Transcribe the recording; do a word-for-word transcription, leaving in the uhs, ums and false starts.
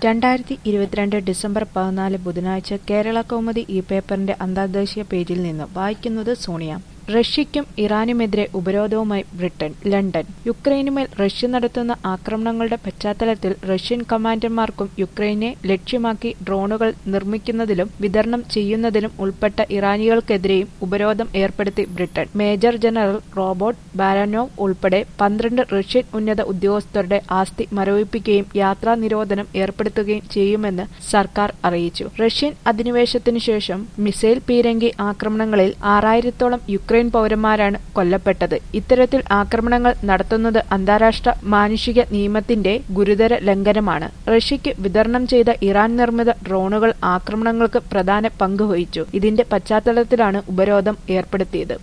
രണ്ടായിരത്തി ഇരുപത്തിരണ്ട് ഡിസംബർ പതിനാല് ബുധനാഴ്ച കേരളകൗമുദി ഈ പേപ്പറിന്റെ അന്തർദേശീയ പേജിൽ നിന്ന് വായിക്കുന്നത് സോണിയ. റഷ്യയ്ക്കും ഇറാനുമെതിരെ ഉപരോധവുമായി ബ്രിട്ടൻ. ലണ്ടൻ. യുക്രൈനുമേൽ റഷ്യ നടത്തുന്ന ആക്രമണങ്ങളുടെ പശ്ചാത്തലത്തിൽ റഷ്യൻ കമാൻഡർമാർക്കും യുക്രൈനെ ലക്ഷ്യമാക്കി ഡ്രോണുകൾ നിർമ്മിക്കുന്നതിലും വിതരണം ചെയ്യുന്നതിലും ഉൾപ്പെട്ട ഇറാനികൾക്കെതിരെയും ഉപരോധം ഏർപ്പെടുത്തി Britain. Major general Robert Baranov ഉൾപ്പെടെ പന്ത്രണ്ട് റഷ്യൻ ഉന്നത ഉദ്യോഗസ്ഥരുടെ ആസ്തി മരവിപ്പിക്കുകയും യാത്രാ നിരോധനം ഏർപ്പെടുത്തുകയും ചെയ്യുമെന്ന് സർക്കാർ അറിയിച്ചു. റഷ്യൻ അധിനിവേശത്തിനു ശേഷം മിസൈൽ പീരങ്കി ആക്രമണങ്ങളിൽ ആറായിരത്തോളം യുക്രൈൻ യുക്രൈൻ പൗരന്മാരാണ് കൊല്ലപ്പെട്ടത്. ഇത്തരത്തിൽ ആക്രമണങ്ങൾ നടത്തുന്നത് അന്താരാഷ്ട്ര മാനുഷിക നിയമത്തിന്റെ ഗുരുതര ലംഘനമാണ്. റഷ്യയ്ക്ക് വിതരണം ചെയ്ത ഇറാൻ നിർമ്മിത ഡ്രോണുകൾ ആക്രമണങ്ങൾക്ക് പ്രധാന പങ്ക് വഹിച്ചു. ഇതിന്റെ പശ്ചാത്തലത്തിലാണ് ഉപരോധം ഏർപ്പെടുത്തിയത്.